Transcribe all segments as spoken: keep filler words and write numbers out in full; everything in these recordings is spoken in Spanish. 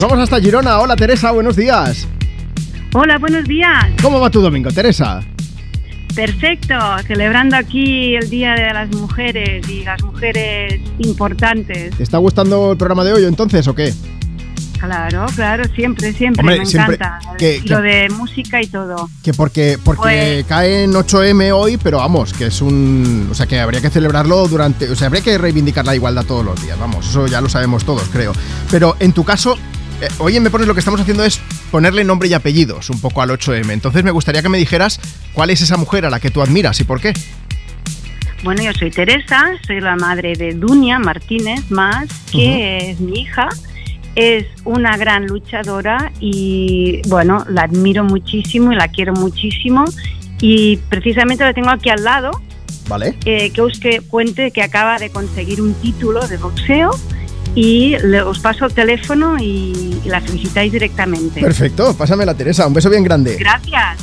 Vamos hasta Girona. Hola, Teresa, buenos días. Hola, buenos días. ¿Cómo va tu domingo, Teresa? Perfecto, celebrando aquí el Día de las Mujeres y las mujeres importantes. ¿Te está gustando el programa de hoy entonces o qué? Claro, claro, siempre, siempre, Hombre, me siempre, encanta. que, el estilo que, de música y todo. Que porque, porque Pues, cae en ocho eme hoy, pero vamos, que es un... O sea, que habría que celebrarlo durante... O sea, habría que reivindicar la igualdad todos los días, vamos, eso ya lo sabemos todos, creo. Pero en tu caso, eh, hoy en Me Pones lo que estamos haciendo es ponerle nombre y apellidos un poco al ocho eme. Entonces me gustaría que me dijeras cuál es esa mujer a la que tú admiras y por qué. bueno, yo soy Teresa, soy la madre de Dunia Martínez Mas, que uh-huh. es mi hija. Es una gran luchadora y, bueno, la admiro muchísimo y la quiero muchísimo. Y precisamente la tengo aquí al lado. Vale. Eh, que os que cuente que acaba de conseguir un título de boxeo y le, os paso el teléfono y, y la felicitáis directamente. Perfecto, pásamela, Teresa. Un beso bien grande. Gracias.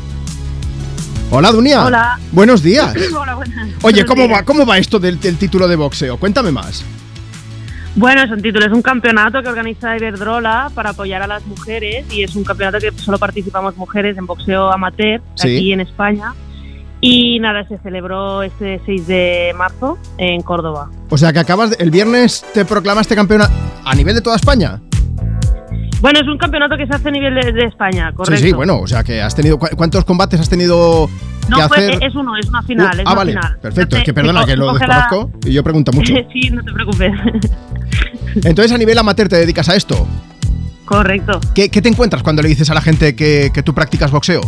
Hola, Dunia. Hola. Buenos días. Hola, buenas. Oye, Buenos ¿cómo días. va, ¿cómo va esto del, del título de boxeo? Cuéntame más. Bueno, es un título, es un campeonato que organiza Iberdrola para apoyar a las mujeres y es un campeonato que solo participamos mujeres en boxeo amateur Sí. aquí en España. Y nada, se celebró este seis de marzo en Córdoba. O sea, que acabas de, el viernes te proclamaste campeona a nivel de toda España. Bueno, es un campeonato que se hace a nivel de, de España, correcto. Sí, sí, bueno, o sea, que has tenido... ¿cu- ¿Cuántos combates has tenido No, que fue, hacer? es uno, es una final, Uh, es ah, una vale, final. perfecto, es que Se- perdona, se que lo coge la- desconozco y yo pregunto mucho. Sí, no te preocupes. Entonces, a nivel amateur te dedicas a esto. Correcto. ¿Qué, qué te encuentras cuando le dices a la gente que, que tú practicas boxeo?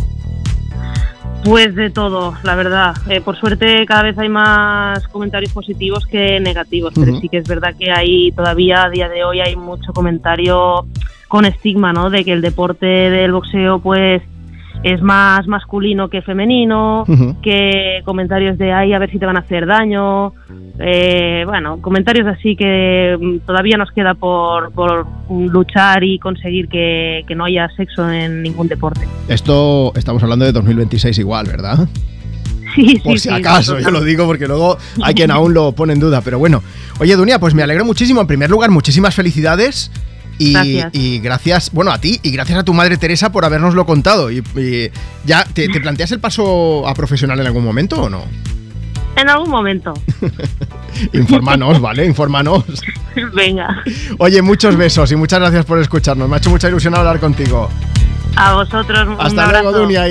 Pues de todo, la verdad. Eh, por suerte cada vez hay más comentarios positivos que negativos, pero Ujú. sí que es verdad que hay todavía a día de hoy hay mucho comentario con estigma, ¿no? De que el deporte del boxeo pues es más masculino que femenino, Ujú. que comentarios de ay, a ver si te van a hacer daño, eh, bueno, comentarios así que mm, todavía nos queda por, por luchar y conseguir que, que no haya sexo en ningún deporte. Esto estamos hablando de dos mil veintiséis igual, ¿verdad? Sí, Por sí, si sí, acaso, yo lo digo porque luego hay quien aún lo pone en duda. Pero bueno, oye, Dunia, pues me alegro muchísimo. En primer lugar, muchísimas felicidades. Y Gracias. y gracias, bueno, a ti y gracias a tu madre Teresa por habernoslo contado. Y, y ya, ¿te, ¿te planteas el paso a profesional en algún momento o no? En algún momento. Infórmanos, ¿vale? Infórmanos. Venga. Oye, muchos besos y muchas gracias por escucharnos. Me ha hecho mucha ilusión hablar contigo. A vosotros. Un Hasta abrazo. luego, Dunia.